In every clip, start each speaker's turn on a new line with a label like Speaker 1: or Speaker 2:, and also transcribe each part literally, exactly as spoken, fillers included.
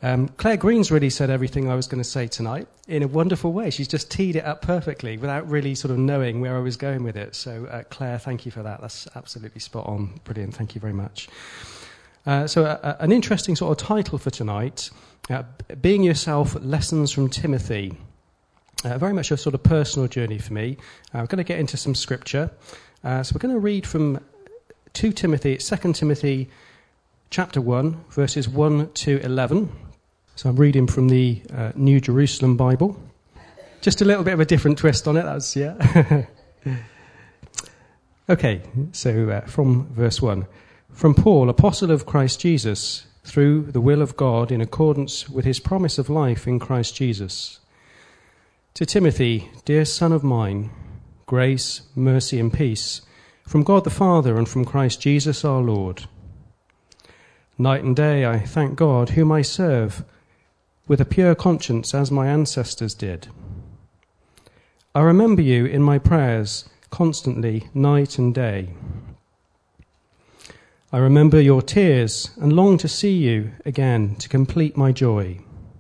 Speaker 1: Um, Claire Green's really said everything I was going to say tonight in a wonderful way. She's just teed it up perfectly without really sort of knowing where I was going with it. So, uh, Claire, thank you for that. That's absolutely spot on. Brilliant. Thank you very much. Uh, so, uh, an interesting sort of title for tonight, uh, Being Yourself, Lessons from Timothy. Uh, very much a sort of personal journey for me. Uh, we're going to get into some scripture. Uh, so, we're going to read from Second Timothy, Second Timothy chapter one, verses one to eleven. So I'm reading from the uh, New Jerusalem Bible. Just a little bit of a different twist on it. That's yeah. Okay, so uh, from verse one. From Paul, apostle of Christ Jesus, through the will of God, in accordance with his promise of life in Christ Jesus. To Timothy, dear son of mine, grace, mercy and peace, from God the Father and from Christ Jesus our Lord. Night and day I thank God, whom I serve, with a pure conscience as my ancestors did. I remember you in my prayers constantly, night and day. I remember your tears and long to see you again to complete my joy.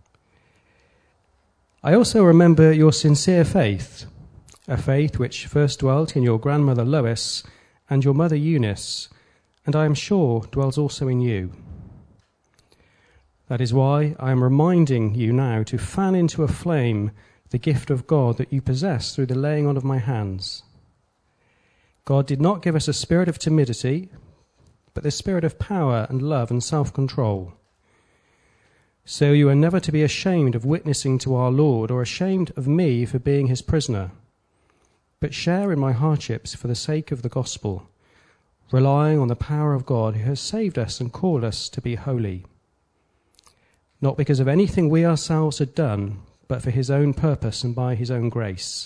Speaker 1: I also remember your sincere faith, a faith which first dwelt in your grandmother Lois and your mother Eunice, and I am sure dwells also in you. That is why I am reminding you now to fan into a flame the gift of God that you possess through the laying on of my hands. God did not give us a spirit of timidity, but the spirit of power and love and self-control. So you are never to be ashamed of witnessing to our Lord or ashamed of me for being his prisoner, but share in my hardships for the sake of the gospel, relying on the power of God who has saved us and called us to be holy. Not because of anything we ourselves had done, but for his own purpose and by his own grace.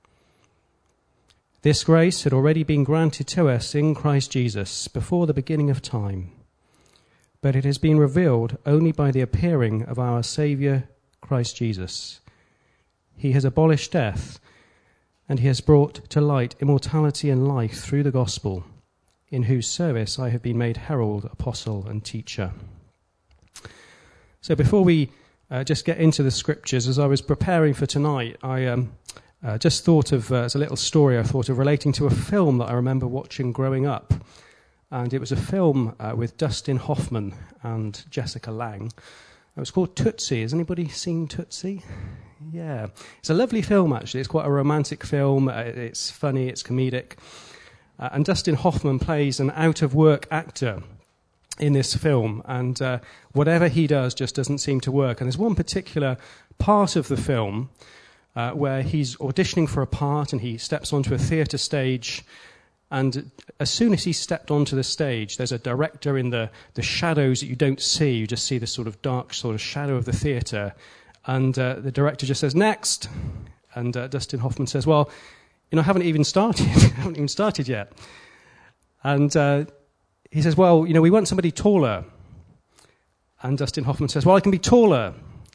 Speaker 1: This grace had already been granted to us in Christ Jesus before the beginning of time, but it has been revealed only by the appearing of our Saviour, Christ Jesus. He has abolished death, and he has brought to light immortality and life through the gospel, in whose service I have been made herald, apostle, and teacher. So before we uh, just get into the scriptures, as I was preparing for tonight, I um, uh, just thought of, uh, as a little story, I thought of relating to a film that I remember watching growing up. And it was a film uh, with Dustin Hoffman and Jessica Lange. It was called Tootsie. Has anybody seen Tootsie? Yeah. It's a lovely film, actually. It's quite a romantic film. Uh, it's funny, it's comedic. Uh, and Dustin Hoffman plays an out-of-work actor in this film, and uh, whatever he does just doesn't seem to work. And there's one particular part of the film uh, where he's auditioning for a part and he steps onto a theatre stage, and as soon as he stepped onto the stage, there's a director in the, the shadows that you don't see. You just see this sort of dark sort of shadow of the theatre, and uh, the director just says, "Next!" And uh, Dustin Hoffman says, "Well, you know, I haven't even started. I haven't even started yet." And uh, he says, "Well, you know, we want somebody taller." And Dustin Hoffman says, "Well, I can be taller."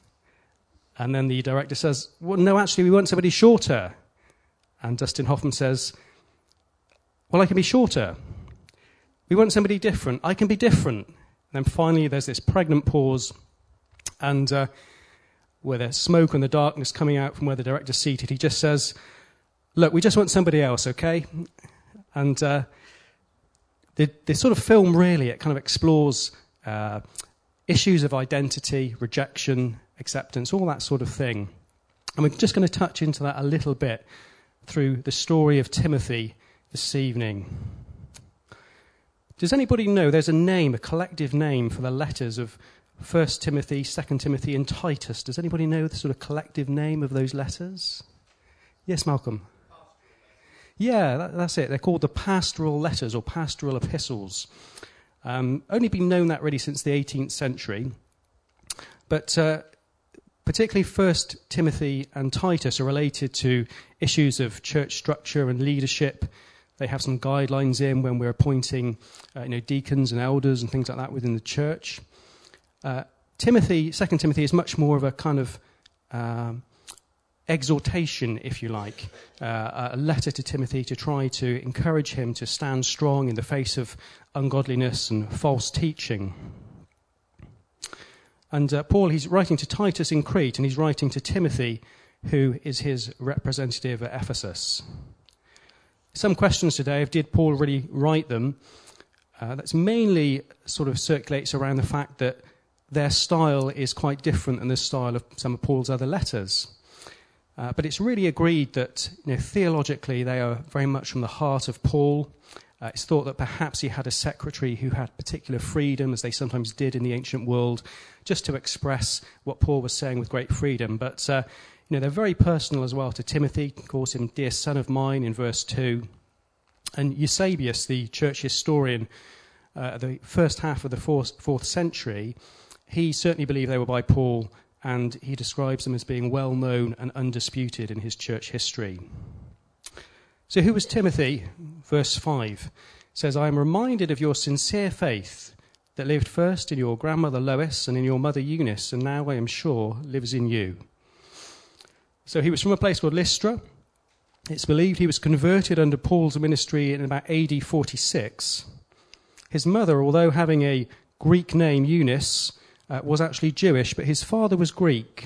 Speaker 1: And then the director says, "Well, no, actually, we want somebody shorter." And Dustin Hoffman says, "Well, I can be shorter. We want somebody different. I can be different." And then finally, there's this pregnant pause, and uh, where there's smoke and the darkness coming out from where the director's seated, he just says, "Look, we just want somebody else, okay?" And uh, the, the sort of film really, it kind of explores uh, issues of identity, rejection, acceptance, all that sort of thing. And we're just going to touch into that a little bit through the story of Timothy this evening. Does anybody know there's a name, a collective name for the letters of First Timothy, Second Timothy and Titus? Does anybody know the sort of collective name of those letters? Yes, Malcolm? Yeah, that, that's it. They're called the pastoral letters or pastoral epistles. Um, only been known that really since the eighteenth century. But uh, particularly First Timothy and Titus are related to issues of church structure and leadership. They have some guidelines in when we're appointing uh, you know, deacons and elders and things like that within the church. Uh, Timothy, Second Timothy, is much more of a kind of um, exhortation, if you like, uh, a letter to Timothy to try to encourage him to stand strong in the face of ungodliness and false teaching. And uh, Paul, he's writing to Titus in Crete, and he's writing to Timothy, who is his representative at Ephesus. Some questions today of did Paul really write them? Uh, that's mainly sort of circulates around the fact that their style is quite different than the style of some of Paul's other letters. Uh, but it's really agreed that, you know, theologically they are very much from the heart of Paul. Uh, it's thought that perhaps he had a secretary who had particular freedom, as they sometimes did in the ancient world, just to express what Paul was saying with great freedom. But, uh, you know, they're very personal as well to Timothy. He calls him dear son of mine in verse two. And Eusebius, the church historian, uh, the first half of the fourth, fourth century, he certainly believed they were by Paul, and he describes them as being well known and undisputed in his church history. So who was Timothy? Verse five says, I am reminded of your sincere faith that lived first in your grandmother Lois and in your mother Eunice, and now I am sure lives in you. So he was from a place called Lystra. It's believed he was converted under Paul's ministry in about A D forty-six. His mother, although having a Greek name, Eunice, uh, was actually Jewish, but his father was Greek.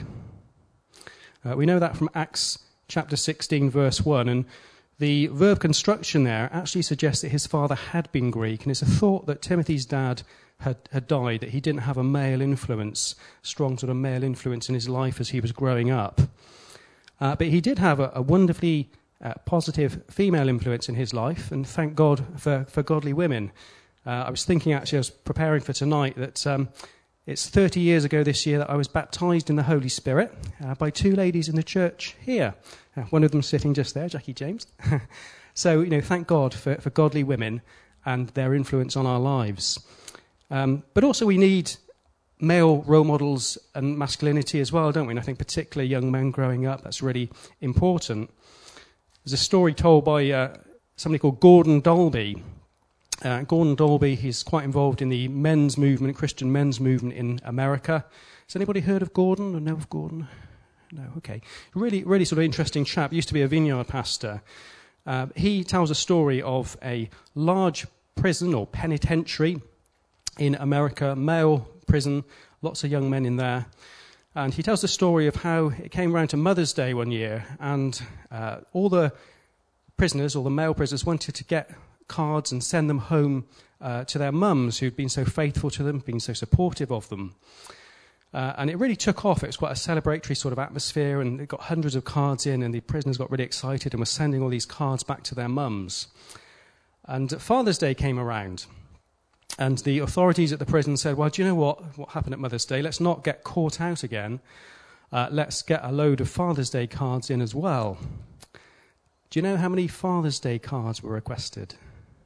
Speaker 1: Uh, we know that from Acts chapter sixteen, verse one, and the verb construction there actually suggests that his father had been Greek, and it's a thought that Timothy's dad had, had died, that he didn't have a male influence, strong sort of male influence in his life as he was growing up. Uh, but he did have a, a wonderfully uh, positive female influence in his life, and thank God for, for godly women. Uh, I was thinking, actually, I was preparing for tonight, that um, it's thirty years ago this year that I was baptised in the Holy Spirit uh, by two ladies in the church here. Uh, one of them sitting just there, Jackie James. So, you know, thank God for, for godly women and their influence on our lives. Um, but also we need male role models and masculinity as well, don't we? And I think particularly young men growing up, that's really important. There's a story told by uh, somebody called Gordon Dolby. Uh, Gordon Dolby, he's quite involved in the men's movement, Christian men's movement in America. Has anybody heard of Gordon or know of Gordon? No, okay. Really, really sort of interesting chap. Used to be a vineyard pastor. Uh, he tells a story of a large prison or penitentiary in America, male prison, lots of young men in there. And he tells the story of how it came around to Mother's Day one year, and uh, all the prisoners, all the male prisoners, wanted to get cards and send them home uh, to their mums who'd been so faithful to them, been so supportive of them. Uh, and it really took off. It was quite a celebratory sort of atmosphere, and it got hundreds of cards in, and the prisoners got really excited and were sending all these cards back to their mums. And Father's Day came around, and the authorities at the prison said, well, do you know what, what happened at Mother's Day? Let's not get caught out again. Uh, let's get a load of Father's Day cards in as well. Do you know how many Father's Day cards were requested?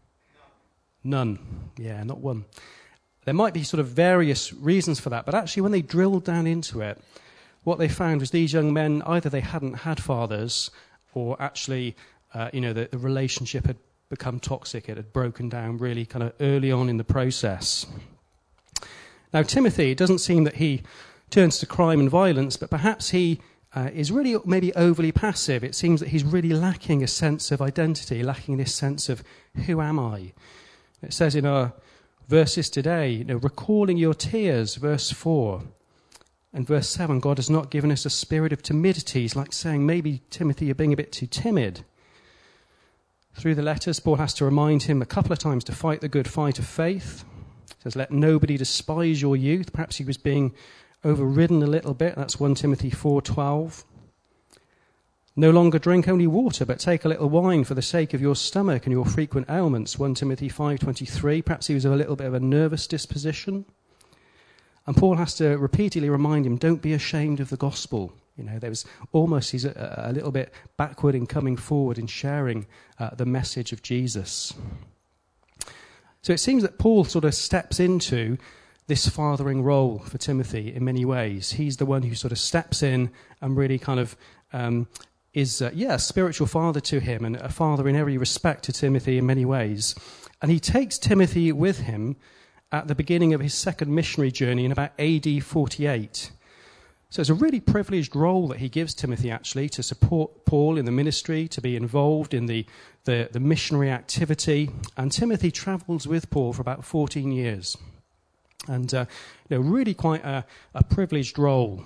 Speaker 1: None. Yeah, not one. There might be sort of various reasons for that, but actually when they drilled down into it, what they found was these young men, either they hadn't had fathers, or actually, uh, you know, the, the relationship had become toxic. It had broken down really kind of early on in the process. Now, Timothy, it doesn't seem that he turns to crime and violence, but perhaps he uh, is really maybe overly passive. It seems that he's really lacking a sense of identity, lacking this sense of, who am I? It says in our verses today, you know, recalling your tears, verse four. And verse seven, God has not given us a spirit of timidity. It's like saying, maybe, Timothy, you're being a bit too timid. Through the letters, Paul has to remind him a couple of times to fight the good fight of faith. He says, let nobody despise your youth. Perhaps he was being overridden a little bit. That's First Timothy four twelve. No longer drink only water, but take a little wine for the sake of your stomach and your frequent ailments. First Timothy five twenty-three. Perhaps he was of a little bit of a nervous disposition. And Paul has to repeatedly remind him, don't be ashamed of the gospel. You know, there was almost, he's a, a little bit backward in coming forward and sharing uh, the message of Jesus. So it seems that Paul sort of steps into this fathering role for Timothy in many ways. He's the one who sort of steps in and really kind of um, is, uh, yeah, a spiritual father to him, and a father in every respect to Timothy in many ways. And he takes Timothy with him at the beginning of his second missionary journey in about A D forty-eight. So it's a really privileged role that he gives Timothy, actually, to support Paul in the ministry, to be involved in the, the, the missionary activity. And Timothy travels with Paul for about fourteen years. And, uh, you know, really quite a, a privileged role.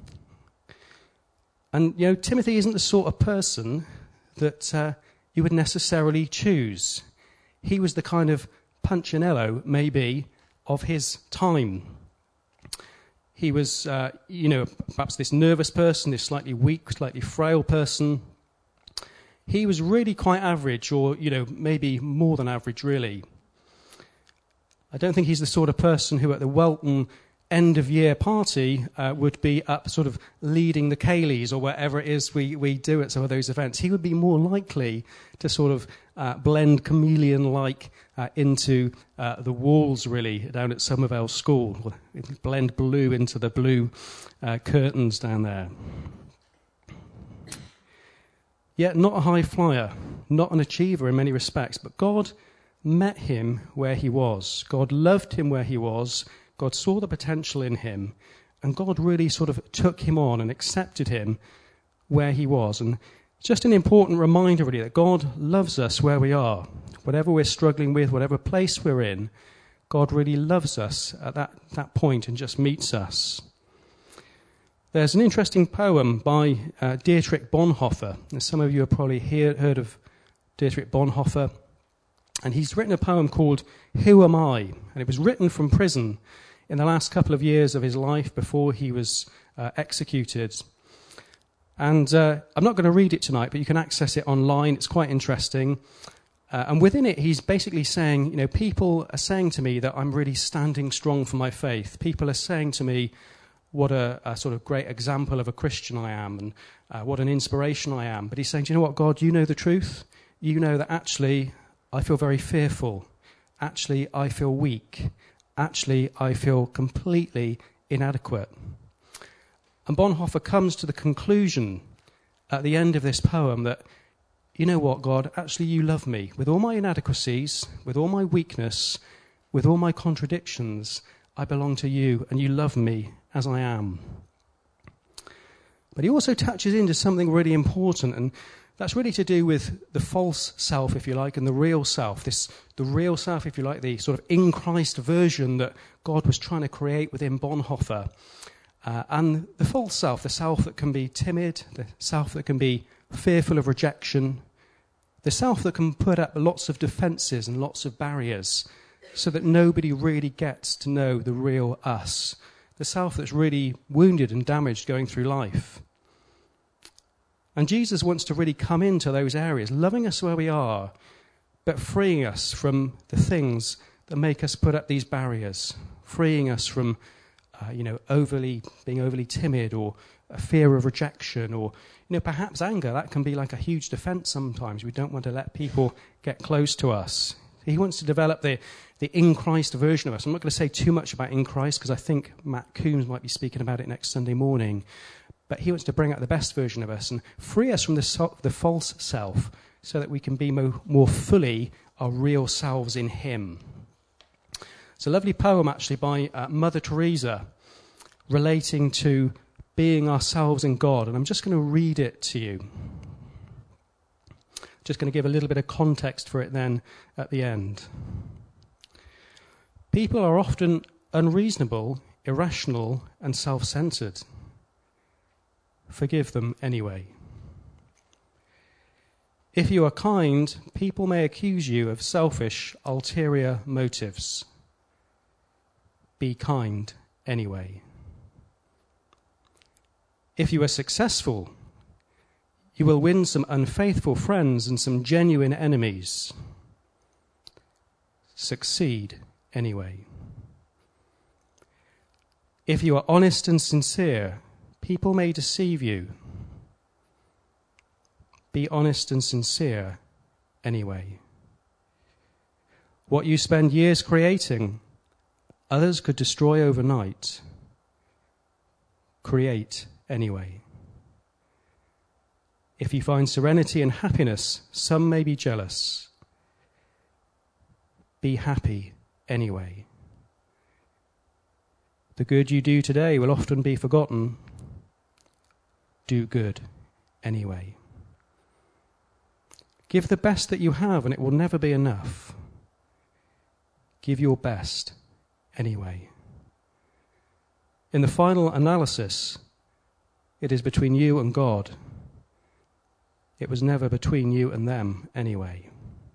Speaker 1: And, you know, Timothy isn't the sort of person that uh, you would necessarily choose. He was the kind of Punchinello, maybe, of his time. He was, uh, you know, perhaps this nervous person, this slightly weak, slightly frail person. He was really quite average, or, you know, maybe more than average, really. I don't think he's the sort of person who at the Welton end-of-year party uh, would be up sort of leading the Cayleys or whatever it is we, we do at some of those events. He would be more likely to sort of uh, blend chameleon-like uh, into uh, the walls, really, down at Somerville School. Blend blue into the blue uh, curtains down there. Yet not a high flyer, not an achiever in many respects, but God met him where he was. God loved him where he was. God saw the potential in him, and God really sort of took him on and accepted him where he was. And just an important reminder, really, that God loves us where we are. Whatever we're struggling with, whatever place we're in, God really loves us at that, that point and just meets us. There's an interesting poem by uh, Dietrich Bonhoeffer. And some of you have probably hear, heard of Dietrich Bonhoeffer. And he's written a poem called Who Am I? And it was written from prison in the last couple of years of his life before he was uh, executed. And uh, I'm not going to read it tonight, but you can access it online. It's quite interesting. Uh, and within it, he's basically saying, you know, people are saying to me that I'm really standing strong for my faith. People are saying to me what a, a sort of great example of a Christian I am, and uh, what an inspiration I am. But he's saying, do you know what, God, you know the truth. You know that actually I feel very fearful. Actually, I feel weak. Actually, I feel completely inadequate. And Bonhoeffer comes to the conclusion at the end of this poem that, you know what, God, actually you love me. With all my inadequacies, with all my weakness, with all my contradictions, I belong to you, and you love me as I am. But he also touches into something really important, and that's really to do with the false self, if you like, and the real self. This, the real self, if you like, the sort of in Christ version that God was trying to create within Bonhoeffer. Uh, and the false self, the self that can be timid, the self that can be fearful of rejection, the self that can put up lots of defences and lots of barriers so that nobody really gets to know the real us, the self that's really wounded and damaged going through life. And Jesus wants to really come into those areas, loving us where we are, but freeing us from the things that make us put up these barriers, freeing us from, uh, you know, overly being overly timid, or a fear of rejection, or, you know, perhaps anger. That can be like a huge defense sometimes. We don't want to let people get close to us. He wants to develop the, the in Christ version of us. I'm not going to say too much about in Christ, because I think Matt Coombs might be speaking about it next Sunday morning. But he wants to bring out the best version of us and free us from the, so- the false self so that we can be mo- more fully our real selves in him. It's a lovely poem, actually, by uh, Mother Teresa relating to being ourselves in God. And I'm just going to read it to you. Just going to give a little bit of context for it then at the end. People are often unreasonable, irrational, and self-centered. Forgive them anyway. If you are kind, people may accuse you of selfish, ulterior motives. Be kind anyway. If you are successful, you will win some unfaithful friends and some genuine enemies. Succeed anyway. If you are honest and sincere, people may deceive you. Be honest and sincere anyway. What you spend years creating, others could destroy overnight. Create anyway. If you find serenity and happiness, some may be jealous. Be happy anyway. The good you do today will often be forgotten. Do good anyway. Give the best that you have, and it will never be enough. Give your best anyway. in the final analysis, it is between you and God. It was never between you and them anyway.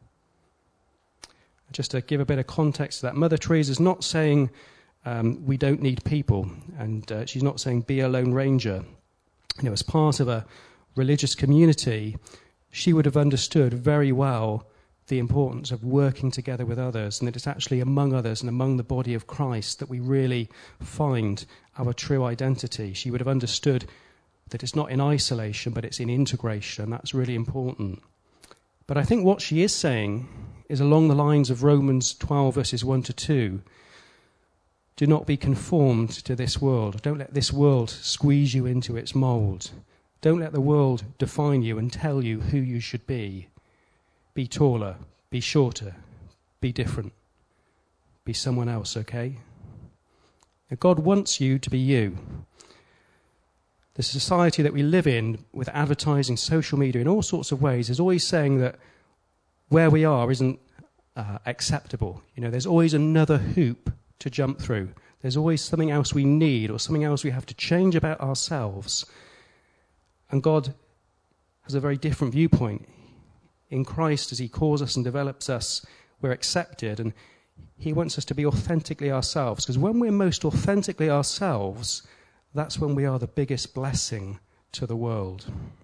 Speaker 1: Just to give a bit of context to that, Mother Teresa is not saying um, we don't need people, and uh, she's not saying be a lone ranger. You know, as part of a religious community, she would have understood very well the importance of working together with others, and that it's actually among others and among the body of Christ that we really find our true identity. She would have understood that it's not in isolation, but it's in integration. That's really important. But I think what she is saying is along the lines of Romans twelve, verses one to two. Do not be conformed to this world. Don't let this world squeeze you into its mould. Don't let the world define you and tell you who you should be. Be taller, be shorter, be different, be someone else, okay? God wants you to be you. The society that we live in, with advertising, social media, in all sorts of ways, is always saying that where we are isn't uh, acceptable. You know, there's always another hoop to jump through. There's always something else we need or something else we have to change about ourselves. And God has a very different viewpoint. In Christ, as he calls us and develops us, we're accepted, and he wants us to be authentically ourselves. Because when we're most authentically ourselves, that's when we are the biggest blessing to the world.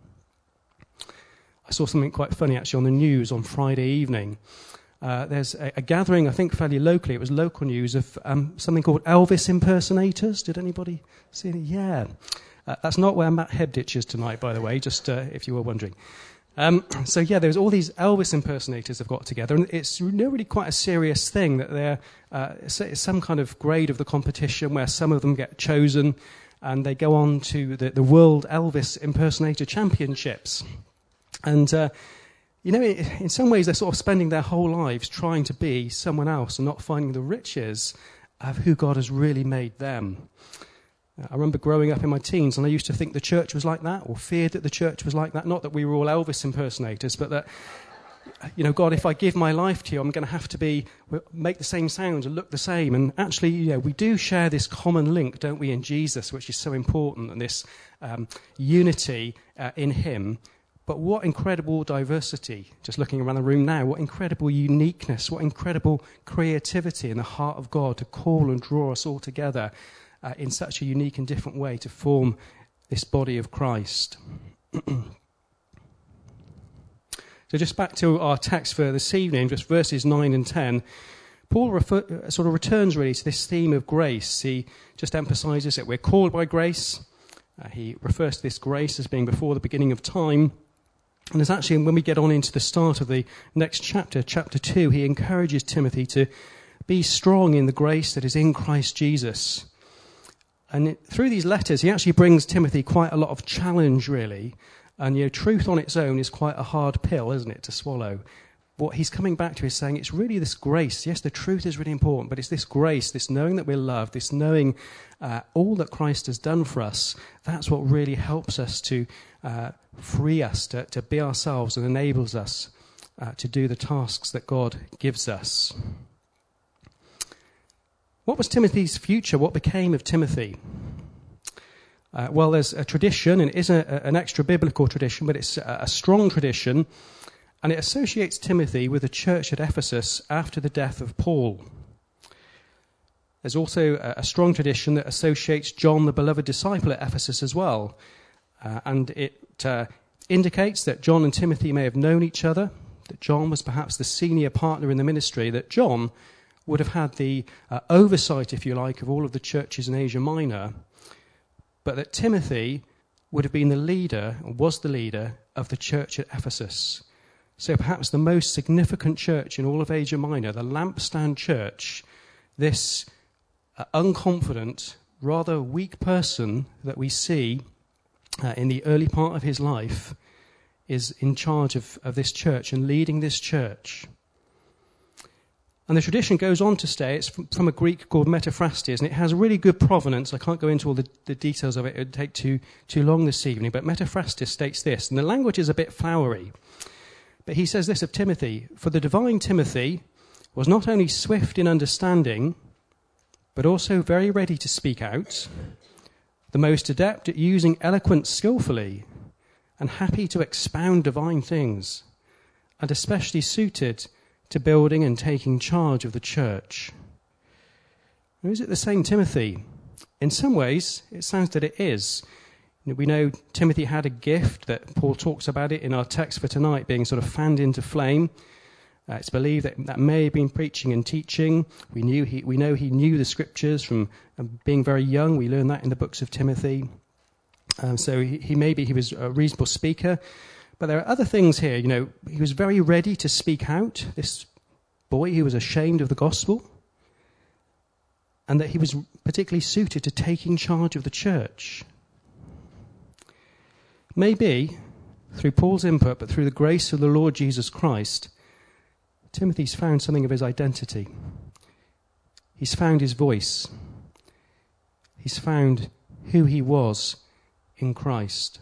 Speaker 1: I saw something quite funny actually on the news on Friday evening. Uh, there's a, a gathering, I think fairly locally, it was local news, of um, something called Elvis impersonators. Did anybody see it? Yeah. Uh, that's not where Matt Hebditch is tonight, by the way, just uh, if you were wondering. Um, so yeah, there's all these Elvis impersonators have got together, and it's you know, really quite a serious thing that they're uh, it's some kind of grade of the competition where some of them get chosen, and they go on to the, the World Elvis Impersonator Championships. And uh, you know, in some ways, they're sort of spending their whole lives trying to be someone else and not finding the riches of who God has really made them. I remember growing up in my teens, and I used to think the church was like that, or feared that the church was like that. Not that we were all Elvis impersonators, but that, you know, God, if I give my life to you, I'm going to have to be make the same sounds and look the same. And actually, you know, we do share this common link, don't we, in Jesus, which is so important, and this um, unity uh, in him. But what incredible diversity, just looking around the room now, what incredible uniqueness, what incredible creativity in the heart of God to call and draw us all together Uh, in such a unique and different way to form this body of Christ. So just back to our text for this evening, just verses nine and ten, Paul refer, uh, sort of returns really to this theme of grace. He just emphasizes that we're called by grace. Uh, he refers to this grace as being before the beginning of time. And it's actually, when we get on into the start of the next chapter, chapter two, he encourages Timothy to be strong in the grace that is in Christ Jesus. And it, through these letters, he actually brings Timothy quite a lot of challenge, really. And, you know, truth on its own is quite a hard pill, isn't it, to swallow. What he's coming back to is saying it's really this grace. Yes, the truth is really important, but it's this grace, this knowing that we're loved, this knowing uh, all that Christ has done for us. That's what really helps us to uh, free us, to, to be ourselves, and enables us uh, to do the tasks that God gives us. What was Timothy's future? What became of Timothy? Uh, well, there's a tradition, and it is a, a, an extra-biblical tradition, but it's a, a strong tradition, and it associates Timothy with the church at Ephesus after the death of Paul. There's also a, a strong tradition that associates John, the beloved disciple, at Ephesus as well, uh, and it uh, indicates that John and Timothy may have known each other, that John was perhaps the senior partner in the ministry, that John would have had the uh, oversight, if you like, of all of the churches in Asia Minor, but that Timothy would have been the leader, or was the leader, of the church at Ephesus. So perhaps the most significant church in all of Asia Minor, the lampstand church, this uh, unconfident, rather weak person that we see uh, in the early part of his life is in charge of, of this church and leading this church. And the tradition goes on to say, it's from, from a Greek called metaphrastes, and it has really good provenance. I can't go into all the, the details of it. It would take too, too long this evening. But metaphrastes states this, and the language is a bit flowery. But he says this of Timothy: for the divine Timothy was not only swift in understanding, but also very ready to speak out, the most adept at using eloquence skillfully, and happy to expound divine things, and especially suited to building and taking charge of the church. Or is it the same Timothy? In some ways, it sounds that it is. We know Timothy had a gift that Paul talks about it in our text for tonight, being sort of fanned into flame. Uh, it's believed that that may have been preaching and teaching. We knew he, we know he knew the scriptures from um, being very young. We learn that in the books of Timothy. Um, so he, he maybe he was a reasonable speaker. But there are other things here. You know, he was very ready to speak out. This boy who was ashamed of the gospel, and that he was particularly suited to taking charge of the church. Maybe through Paul's input, but through the grace of the Lord Jesus Christ, Timothy's found something of his identity. He's found his voice. He's found who he was in Christ.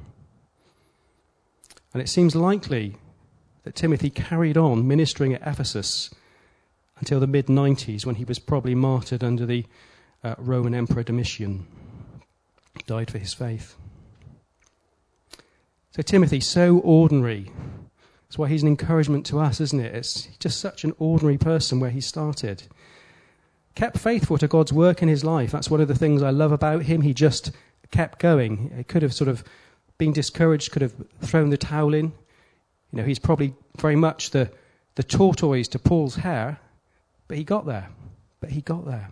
Speaker 1: And it seems likely that Timothy carried on ministering at Ephesus until the mid nineties, when he was probably martyred under the uh, Roman Emperor Domitian. Died for his faith. So Timothy, so ordinary. That's why he's an encouragement to us, isn't it? It's just such an ordinary person where he started. Kept faithful to God's work in his life. That's one of the things I love about him. He just kept going. He could have sort of been discouraged, could have thrown the towel in. You know, he's probably very much the, the tortoise to Paul's hare, but he got there. But he got there.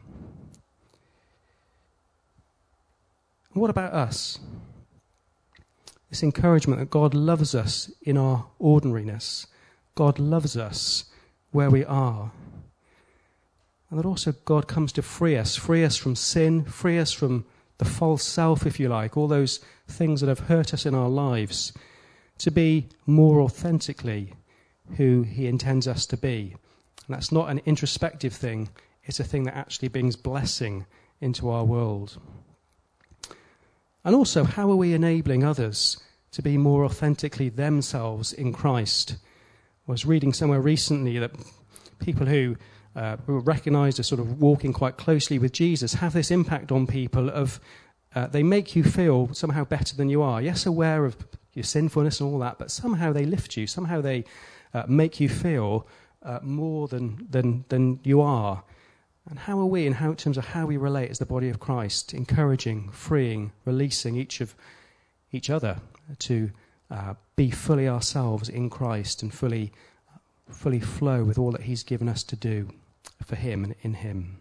Speaker 1: And what about us? This encouragement that God loves us in our ordinariness. God loves us where we are. And that also God comes to free us, free us from sin, free us from the false self, if you like, all those things that have hurt us in our lives, to be more authentically who he intends us to be. And that's not an introspective thing, it's a thing that actually brings blessing into our world. And also, how are we enabling others to be more authentically themselves in Christ? I was reading somewhere recently that people who uh, were recognized as sort of walking quite closely with Jesus have this impact on people of uh, they make you feel somehow better than you are. Yes, aware of your sinfulness and all that, but somehow they lift you. Somehow they uh, make you feel uh, more than, than, than you are. And how are we, in, how, in terms of how we relate as the body of Christ, encouraging, freeing, releasing each of each other to uh, be fully ourselves in Christ and fully, fully flow with all that he's given us to do for him and in him.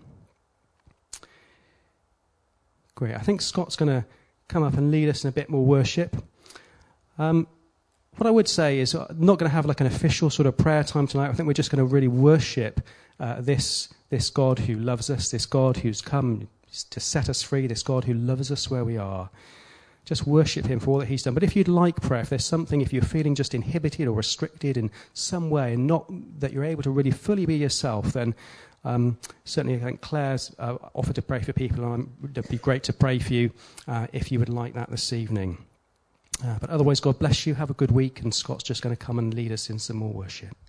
Speaker 1: Great. I think Scott's going to come up and lead us in a bit more worship. Um, what I would say is I'm not going to have like an official sort of prayer time tonight. I think we're just going to really worship uh, this this God who loves us, this God who's come to set us free, this God who loves us where we are. Just worship him for all that he's done. But if you'd like prayer, if there's something, if you're feeling just inhibited or restricted in some way and not that you're able to really fully be yourself, then um, certainly I think Claire's uh, offered to pray for people, and it'd be great to pray for you uh, if you would like that this evening. Uh, but otherwise, God bless you. Have a good week, and Scott's just going to come and lead us in some more worship.